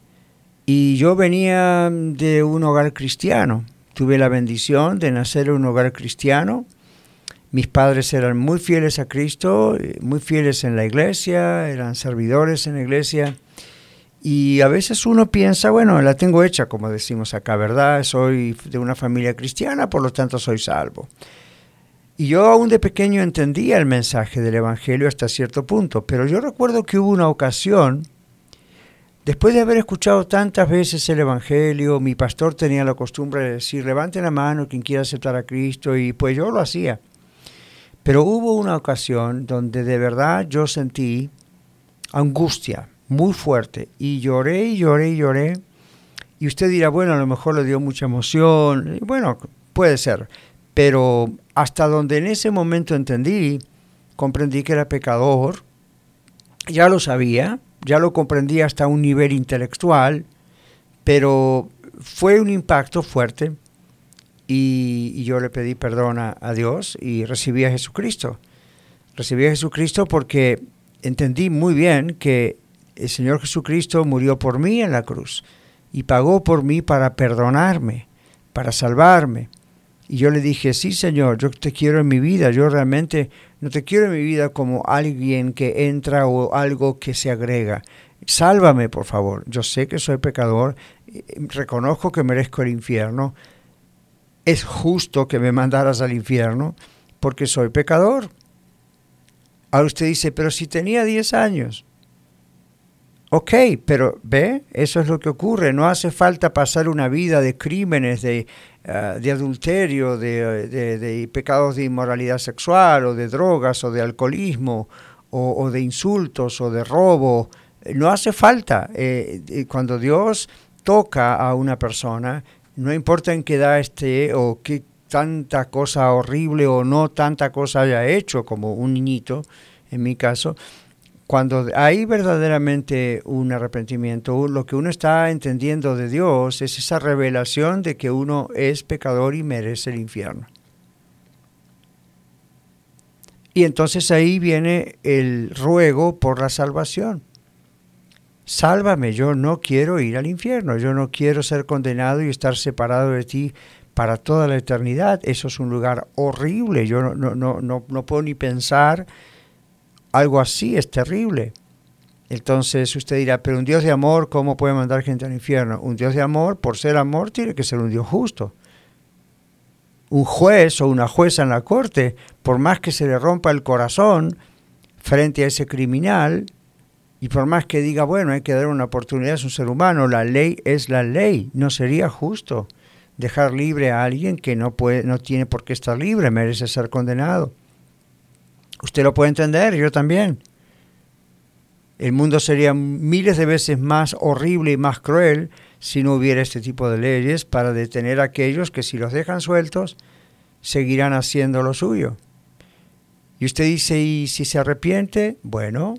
y yo venía de un hogar cristiano. Tuve la bendición de nacer en un hogar cristiano. Mis padres eran muy fieles a Cristo, muy fieles en la iglesia, eran servidores en la iglesia. Y a veces uno piensa, bueno, la tengo hecha, como decimos acá, ¿verdad? Soy de una familia cristiana, por lo tanto soy salvo. Y yo aún de pequeño entendía el mensaje del Evangelio hasta cierto punto, pero yo recuerdo que hubo una ocasión, después de haber escuchado tantas veces el Evangelio, mi pastor tenía la costumbre de decir, levanten la mano quien quiera aceptar a Cristo, y pues yo lo hacía. Pero hubo una ocasión donde de verdad yo sentí angustia muy fuerte, y lloré y lloré y lloré, y usted dirá, bueno, a lo mejor le dio mucha emoción, y bueno, puede ser, pero hasta donde en ese momento entendí, comprendí que era pecador, ya lo sabía, ya lo comprendí hasta un nivel intelectual, pero fue un impacto fuerte, y, y yo le pedí perdón a, a Dios, y recibí a Jesucristo, recibí a Jesucristo porque entendí muy bien que el Señor Jesucristo murió por mí en la cruz y pagó por mí para perdonarme, para salvarme. Y yo le dije, sí, Señor, yo te quiero en mi vida. Yo realmente no te quiero en mi vida como alguien que entra o algo que se agrega. Sálvame, por favor. Yo sé que soy pecador, reconozco que merezco el infierno. Es justo que me mandaras al infierno porque soy pecador. Ahora usted dice, pero si tenía diez años. Ok, pero ve, eso es lo que ocurre. No hace falta pasar una vida de crímenes, de, uh, de adulterio, de, de, de pecados de inmoralidad sexual, o de drogas, o de alcoholismo, o, o de insultos, o de robo. No hace falta. Eh, cuando Dios toca a una persona, no importa en qué edad esté, o qué tanta cosa horrible o no tanta cosa haya hecho, como un niñito, en mi caso, cuando hay verdaderamente un arrepentimiento, lo que uno está entendiendo de Dios es esa revelación de que uno es pecador y merece el infierno. Y entonces ahí viene el ruego por la salvación. Sálvame, yo no quiero ir al infierno, yo no quiero ser condenado y estar separado de ti para toda la eternidad. Eso es un lugar horrible, yo no, no, no, no, no puedo ni pensar. Algo así es terrible. Entonces usted dirá, pero un Dios de amor, ¿cómo puede mandar gente al infierno? Un Dios de amor, por ser amor, tiene que ser un Dios justo. Un juez o una jueza en la corte, por más que se le rompa el corazón frente a ese criminal, y por más que diga, bueno, hay que dar una oportunidad, es un ser humano, la ley es la ley. No sería justo dejar libre a alguien que no puede, no tiene por qué estar libre, merece ser condenado. Usted lo puede entender, yo también. El mundo sería miles de veces más horrible y más cruel si no hubiera este tipo de leyes para detener a aquellos que si los dejan sueltos, seguirán haciendo lo suyo. Y usted dice, ¿y si se arrepiente? Bueno,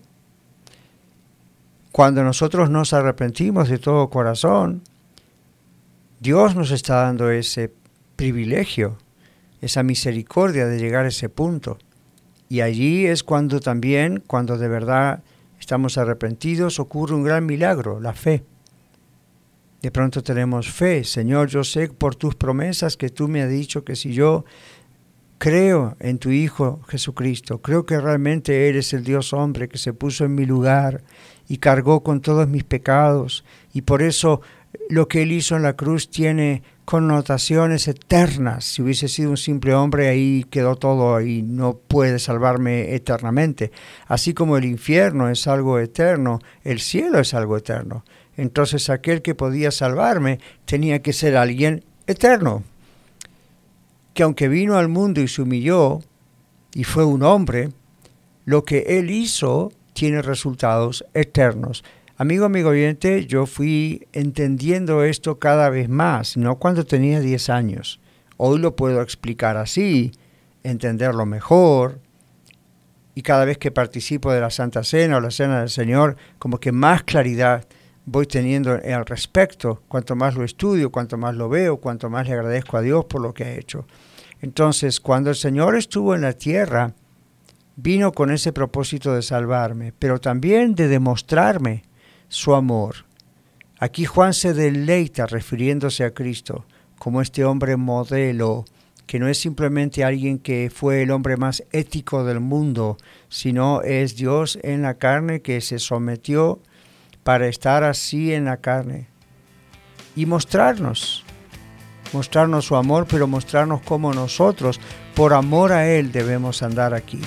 cuando nosotros nos arrepentimos de todo corazón, Dios nos está dando ese privilegio, esa misericordia de llegar a ese punto. Y allí es cuando también, cuando de verdad estamos arrepentidos, ocurre un gran milagro, la fe. De pronto tenemos fe. Señor, yo sé por tus promesas que tú me has dicho que si yo creo en tu Hijo Jesucristo, creo que realmente eres el Dios hombre que se puso en mi lugar y cargó con todos mis pecados. Y por eso lo que Él hizo en la cruz tiene connotaciones eternas. Si hubiese sido un simple hombre, ahí quedó todo y no puede salvarme eternamente. Así como el infierno es algo eterno, el cielo es algo eterno. Entonces aquel que podía salvarme tenía que ser alguien eterno, que aunque vino al mundo y se humilló y fue un hombre, lo que Él hizo tiene resultados eternos. Amigo, amigo oyente, yo fui entendiendo esto cada vez más, no cuando tenía diez años. Hoy lo puedo explicar así, entenderlo mejor, y cada vez que participo de la Santa Cena o la Cena del Señor, como que más claridad voy teniendo al respecto, cuanto más lo estudio, cuanto más lo veo, cuanto más le agradezco a Dios por lo que ha hecho. Entonces, cuando el Señor estuvo en la tierra, vino con ese propósito de salvarme, pero también de demostrarme su amor. Aquí Juan se deleita refiriéndose a Cristo como este hombre modelo, que no es simplemente alguien que fue el hombre más ético del mundo, sino es Dios en la carne que se sometió para estar así en la carne y mostrarnos, mostrarnos su amor, pero mostrarnos cómo nosotros, por amor a Él, debemos andar aquí.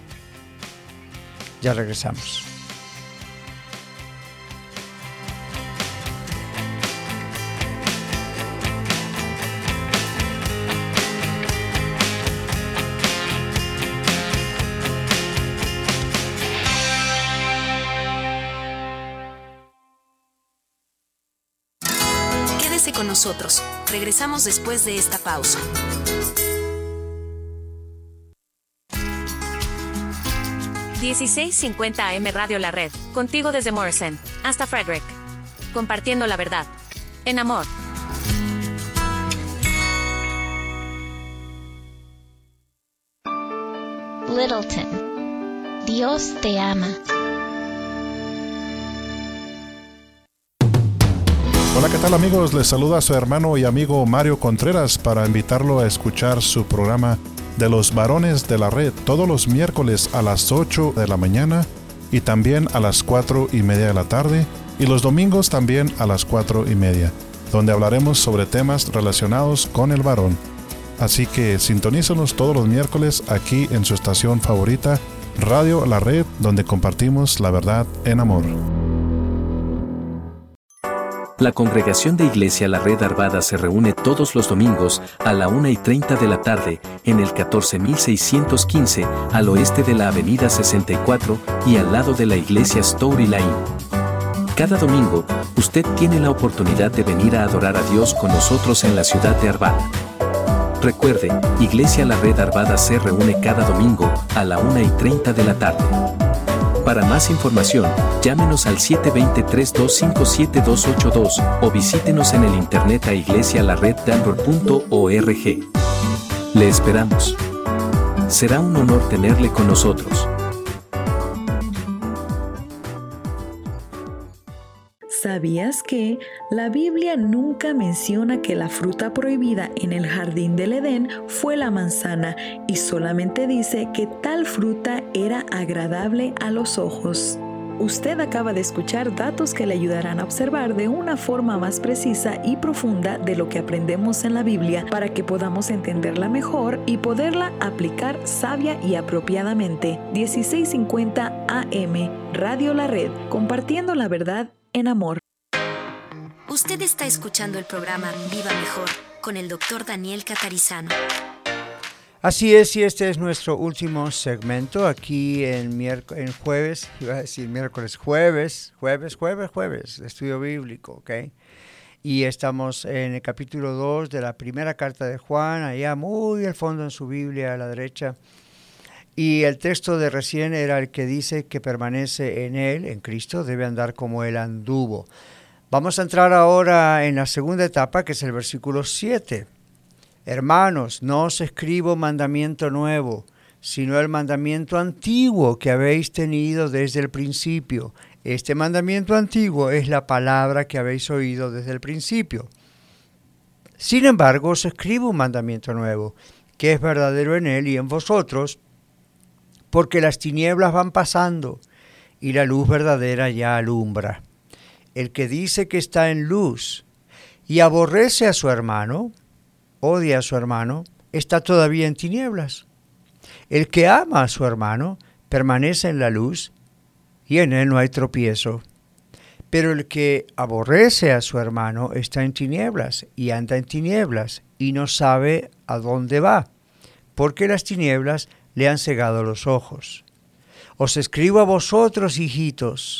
Ya regresamos. Con nosotros. Regresamos después de esta pausa. dieciséis cincuenta A M Radio La Red, contigo desde Morrison hasta Frederick. Compartiendo la verdad. En amor. Littleton. Dios te ama. Hola, ¿qué tal amigos? Les saluda su hermano y amigo Mario Contreras para invitarlo a escuchar su programa de los varones de la red todos los miércoles a las ocho de la mañana y también a las cuatro y media de la tarde y los domingos también a las cuatro y media, donde hablaremos sobre temas relacionados con el varón. Así que sintonízanos todos los miércoles aquí en su estación favorita, Radio La Red, donde compartimos la verdad en amor. La Congregación de Iglesia La Red Arvada se reúne todos los domingos a la una y treinta de la tarde en el catorce mil seiscientos quince al oeste de la Avenida sesenta y cuatro y al lado de la Iglesia Story Lane. Cada domingo, usted tiene la oportunidad de venir a adorar a Dios con nosotros en la ciudad de Arvada. Recuerde, Iglesia La Red Arvada se reúne cada domingo a la una y treinta de la tarde. Para más información, llámenos al siete dos cero, tres dos cinco, siete dos ocho dos o visítenos en el internet a iglesia la red denver punto org. Le esperamos. Será un honor tenerle con nosotros. ¿Sabías que la Biblia nunca menciona que la fruta prohibida en el jardín del Edén fue la manzana y solamente dice que tal fruta era agradable a los ojos? Usted acaba de escuchar datos que le ayudarán a observar de una forma más precisa y profunda de lo que aprendemos en la Biblia para que podamos entenderla mejor y poderla aplicar sabia y apropiadamente. dieciséis cincuenta A M, Radio La Red, compartiendo la verdad en amor. Usted está escuchando el programa Viva Mejor con el doctor Daniel Catarizano. Así es, y este es nuestro último segmento aquí en, miérc- en jueves, iba a decir miércoles, jueves, jueves, jueves, jueves, de estudio bíblico, ¿ok? Y estamos en el capítulo dos de la primera carta de Juan, allá muy al fondo en su Biblia, a la derecha. Y el texto de recién era el que dice que permanece en Él, en Cristo, debe andar como Él anduvo. Vamos a entrar ahora en la segunda etapa, que es el versículo siete. Hermanos, no os escribo mandamiento nuevo, sino el mandamiento antiguo que habéis tenido desde el principio. Este mandamiento antiguo es la palabra que habéis oído desde el principio. Sin embargo, os escribo un mandamiento nuevo, que es verdadero en Él y en vosotros, porque las tinieblas van pasando y la luz verdadera ya alumbra. El que dice que está en luz y aborrece a su hermano, odia a su hermano, está todavía en tinieblas. El que ama a su hermano permanece en la luz y en él no hay tropiezo. Pero el que aborrece a su hermano está en tinieblas y anda en tinieblas y no sabe a dónde va, porque las tinieblas le han cegado los ojos. Os escribo a vosotros, hijitos,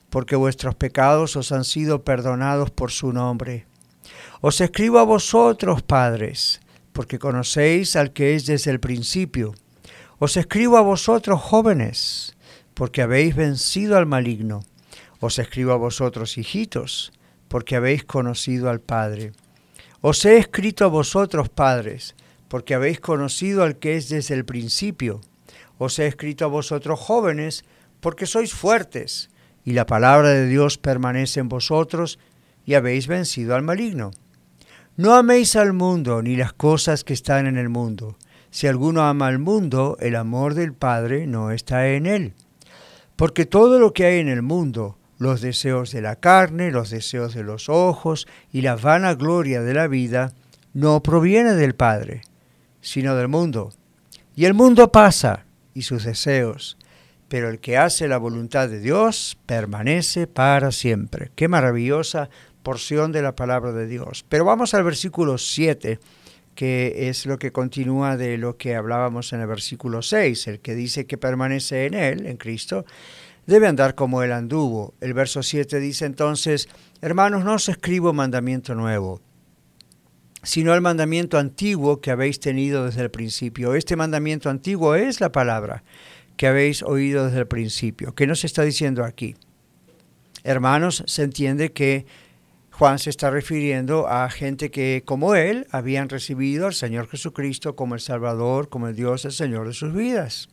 porque vuestros pecados os han sido perdonados por su nombre. Os escribo a vosotros, padres, porque conocéis al que es desde el principio. Os escribo a vosotros, jóvenes, porque habéis vencido al maligno. Os escribo a vosotros, hijitos, porque habéis conocido al Padre. Os he escrito a vosotros, padres, porque habéis conocido al que es desde el principio. Os he escrito a vosotros, jóvenes, porque sois fuertes, y la palabra de Dios permanece en vosotros, y habéis vencido al maligno. No améis al mundo, ni las cosas que están en el mundo. Si alguno ama al mundo, el amor del Padre no está en él. Porque todo lo que hay en el mundo, los deseos de la carne, los deseos de los ojos y la vanagloria de la vida, no proviene del Padre, sino del mundo. Y el mundo pasa, y sus deseos, pero el que hace la voluntad de Dios permanece para siempre. Qué maravillosa porción de la palabra de Dios. Pero vamos al versículo siete, que es lo que continúa de lo que hablábamos en el versículo seis, el que dice que permanece en Él, en Cristo, debe andar como Él anduvo. El verso siete dice entonces, hermanos, no os escribo mandamiento nuevo, sino el mandamiento antiguo que habéis tenido desde el principio. Este mandamiento antiguo es la palabra que habéis oído desde el principio. ¿Qué nos está diciendo aquí? Hermanos, se entiende que Juan se está refiriendo a gente que, como él, habían recibido al Señor Jesucristo como el Salvador, como el Dios, el Señor de sus vidas.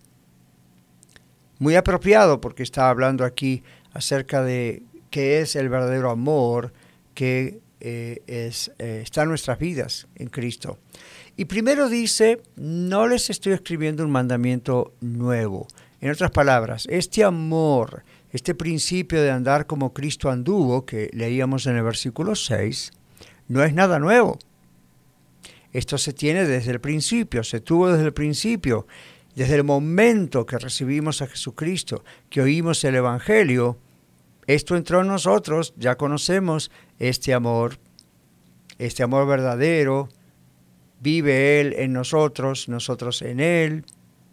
Muy apropiado, porque está hablando aquí acerca de qué es el verdadero amor que eh, es, eh, está en nuestras vidas en Cristo. Y primero dice, no les estoy escribiendo un mandamiento nuevo. En otras palabras, este amor, este principio de andar como Cristo anduvo, que leíamos en el versículo seis, no es nada nuevo. Esto se tiene desde el principio, se tuvo desde el principio. Desde el momento que recibimos a Jesucristo, que oímos el Evangelio, esto entró en nosotros, ya conocemos este amor, este amor verdadero, vive Él en nosotros, nosotros en Él.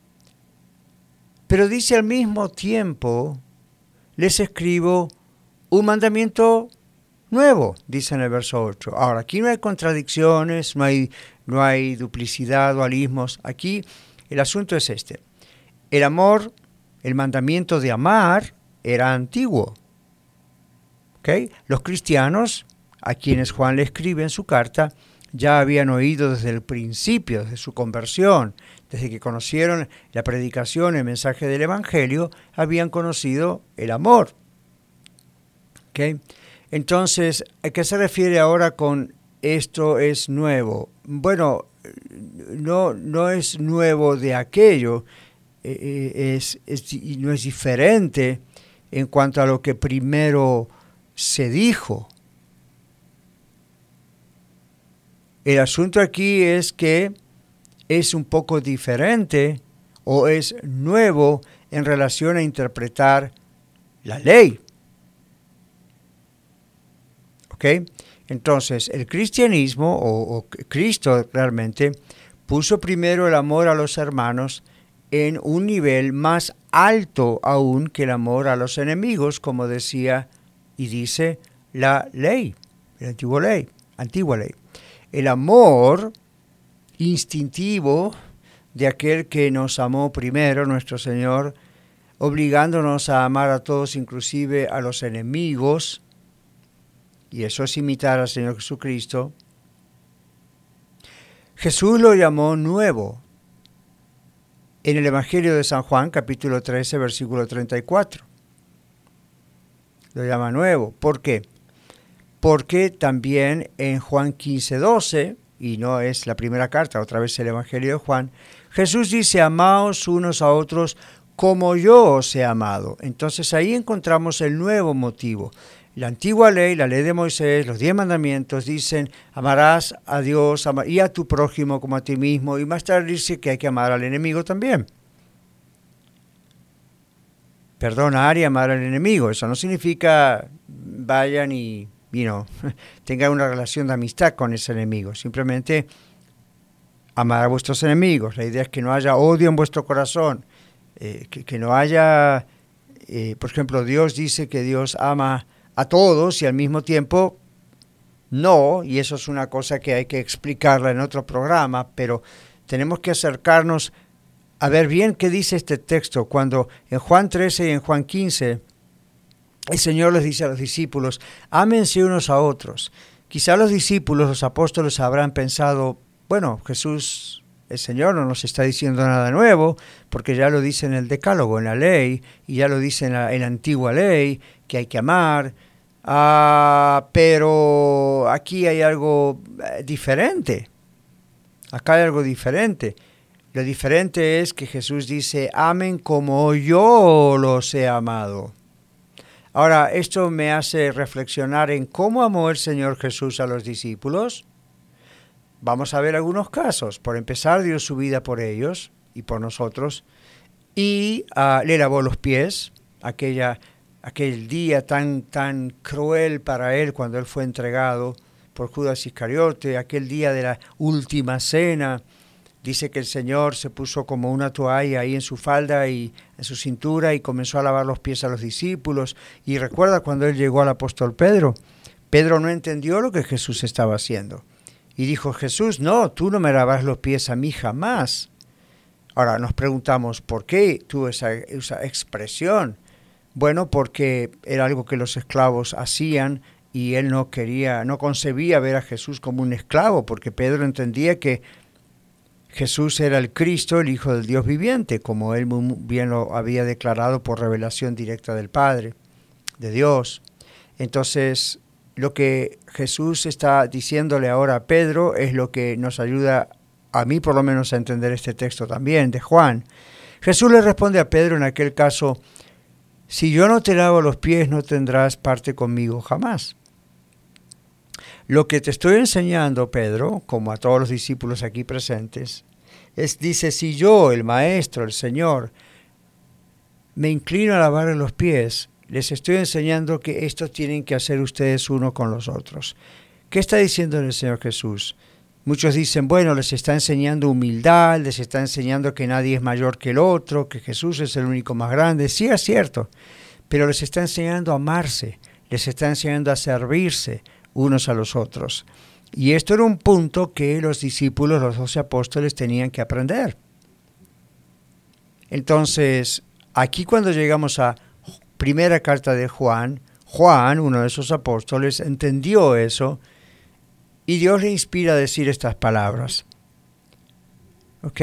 Pero dice al mismo tiempo, les escribo un mandamiento nuevo, dice en el verso ocho. Ahora, aquí no hay contradicciones, no hay, no hay duplicidad, dualismos. Aquí el asunto es este. El amor, el mandamiento de amar, era antiguo. ¿Okay? Los cristianos, a quienes Juan le escribe en su carta, ya habían oído desde el principio, desde su conversión, desde que conocieron la predicación, el mensaje del Evangelio, habían conocido el amor. ¿Okay? Entonces, ¿a qué se refiere ahora con esto es nuevo? Bueno, no, no es nuevo de aquello, eh, es, es, no es diferente en cuanto a lo que primero se dijo. El asunto aquí es que es un poco diferente o es nuevo en relación a interpretar la ley. ¿Ok? Entonces, el cristianismo, o, o Cristo realmente, puso primero el amor a los hermanos en un nivel más alto aún que el amor a los enemigos, como decía y dice la ley, la antigua ley, antigua ley. El amor instintivo de aquel que nos amó primero, nuestro Señor, obligándonos a amar a todos, inclusive a los enemigos, y eso es imitar al Señor Jesucristo. Jesús lo llamó nuevo. En el Evangelio de San Juan, capítulo trece, versículo treinta y cuatro. Lo llama nuevo. ¿Por qué? Porque también en Juan quince, doce, y no es la primera carta, otra vez el Evangelio de Juan, Jesús dice, amaos unos a otros como yo os he amado. Entonces ahí encontramos el nuevo motivo. La antigua ley, la ley de Moisés, los diez mandamientos dicen, amarás a Dios y a tu prójimo como a ti mismo, y más tarde dice que hay que amar al enemigo también. Perdonar y amar al enemigo, eso no significa vayan y, you know, tengan una relación de amistad con ese enemigo, simplemente amar a vuestros enemigos. La idea es que no haya odio en vuestro corazón, eh, que, que no haya Eh, por ejemplo, Dios dice que Dios ama a todos y al mismo tiempo no, y eso es una cosa que hay que explicarla en otro programa, pero tenemos que acercarnos a ver bien qué dice este texto. Cuando en Juan trece y en Juan quince el Señor les dice a los discípulos, ámense unos a otros. Quizá los discípulos, los apóstoles habrán pensado, bueno, Jesús, el Señor no nos está diciendo nada nuevo, porque ya lo dice en el Decálogo, en la ley, y ya lo dice en la, en la antigua ley, que hay que amar, ah, pero aquí hay algo diferente. Acá hay algo diferente. Lo diferente es que Jesús dice, amen como yo los he amado. Ahora, esto me hace reflexionar en cómo amó el Señor Jesús a los discípulos. Vamos a ver algunos casos. Por empezar, dio su vida por ellos y por nosotros, y uh, le lavó los pies, aquella, aquel día tan, tan cruel para él cuando él fue entregado por Judas Iscariote, aquel día de la última cena. Dice que el Señor se puso como una toalla ahí en su falda y en su cintura y comenzó a lavar los pies a los discípulos. Y recuerda cuando él llegó al apóstol Pedro, Pedro no entendió lo que Jesús estaba haciendo. Y dijo, Jesús, no, tú no me lavas los pies a mí jamás. Ahora nos preguntamos, ¿por qué tuvo esa, esa expresión? Bueno, porque era algo que los esclavos hacían y él no quería, no concebía ver a Jesús como un esclavo, porque Pedro entendía que Jesús era el Cristo, el Hijo del Dios viviente, como él muy bien lo había declarado por revelación directa del Padre, de Dios. Entonces, lo que Jesús está diciéndole ahora a Pedro es lo que nos ayuda, a mí por lo menos, a entender este texto también, de Juan. Jesús le responde a Pedro en aquel caso, si yo no te lavo los pies, no tendrás parte conmigo jamás. Lo que te estoy enseñando, Pedro, como a todos los discípulos aquí presentes, es, dice, si yo, el Maestro, el Señor, me inclino a lavar los pies, les estoy enseñando que esto tienen que hacer ustedes uno con los otros. ¿Qué está diciendo el Señor Jesús? Muchos dicen, bueno, les está enseñando humildad, les está enseñando que nadie es mayor que el otro, que Jesús es el único más grande. Sí, es cierto, pero les está enseñando a amarse, les está enseñando a servirse unos a los otros. Y esto era un punto que los discípulos, los doce apóstoles, tenían que aprender. Entonces, aquí cuando llegamos a primera carta de Juan, Juan, uno de esos apóstoles, entendió eso y Dios le inspira a decir estas palabras. ¿Ok?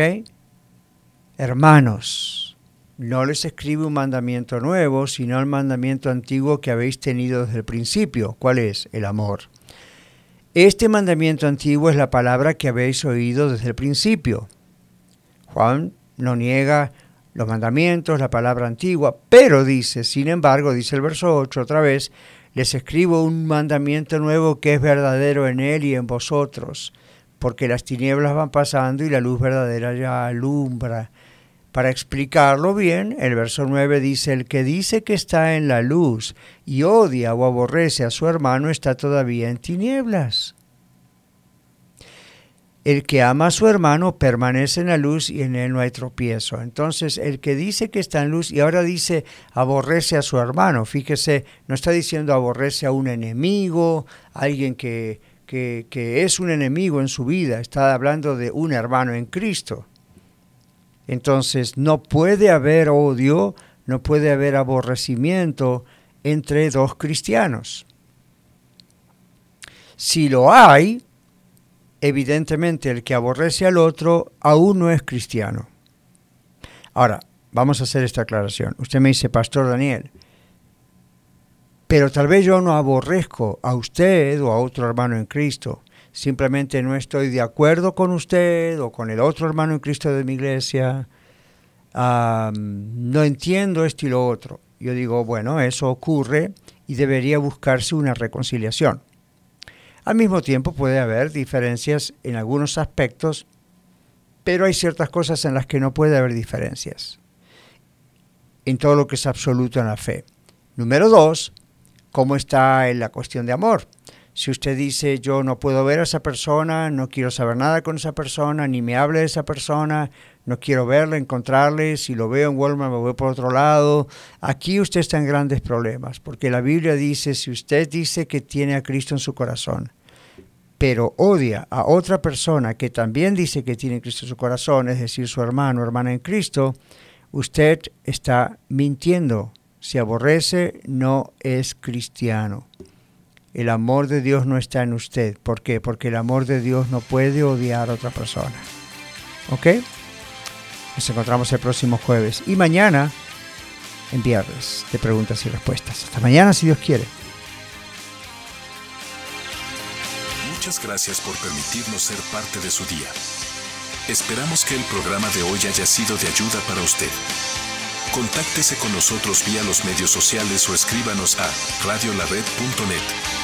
Hermanos, no les escribe un mandamiento nuevo, sino el mandamiento antiguo que habéis tenido desde el principio. ¿Cuál es? El amor. Este mandamiento antiguo es la palabra que habéis oído desde el principio. Juan no niega los mandamientos, la palabra antigua, pero dice, sin embargo, dice el verso ocho otra vez, les escribo un mandamiento nuevo que es verdadero en él y en vosotros, porque las tinieblas van pasando y la luz verdadera ya alumbra. Para explicarlo bien, el verso nueve dice, el que dice que está en la luz y odia o aborrece a su hermano está todavía en tinieblas. El que ama a su hermano permanece en la luz y en él no hay tropiezo. Entonces, el que dice que está en luz y ahora dice aborrece a su hermano, fíjese, no está diciendo aborrece a un enemigo, alguien que, que, que es un enemigo en su vida, está hablando de un hermano en Cristo. Entonces, no puede haber odio, no puede haber aborrecimiento entre dos cristianos. Si lo hay, evidentemente el que aborrece al otro aún no es cristiano. Ahora, vamos a hacer esta aclaración. Usted me dice, Pastor Daniel, pero tal vez yo no aborrezco a usted o a otro hermano en Cristo. Simplemente no estoy de acuerdo con usted o con el otro hermano en Cristo de mi iglesia. Um, no entiendo esto y lo otro. Yo digo, bueno, eso ocurre y debería buscarse una reconciliación. Al mismo tiempo puede haber diferencias en algunos aspectos, pero hay ciertas cosas en las que no puede haber diferencias. En todo lo que es absoluto en la fe. Número dos, ¿cómo está en la cuestión de amor? Si usted dice, yo no puedo ver a esa persona, no quiero saber nada con esa persona, ni me hable de esa persona, no quiero verle, encontrarle, si lo veo en Walmart me voy por otro lado. Aquí usted está en grandes problemas, porque la Biblia dice, si usted dice que tiene a Cristo en su corazón, pero odia a otra persona que también dice que tiene a Cristo en su corazón, es decir, su hermano o hermana en Cristo, usted está mintiendo. Si aborrece, no es cristiano. El amor de Dios no está en usted. ¿Por qué? Porque el amor de Dios no puede odiar a otra persona. ¿Ok? Nos encontramos el próximo jueves. Y mañana, en viernes, de preguntas y respuestas. Hasta mañana, si Dios quiere. Muchas gracias por permitirnos ser parte de su día. Esperamos que el programa de hoy haya sido de ayuda para usted. Contáctese con nosotros vía los medios sociales o escríbanos a radio la red punto net.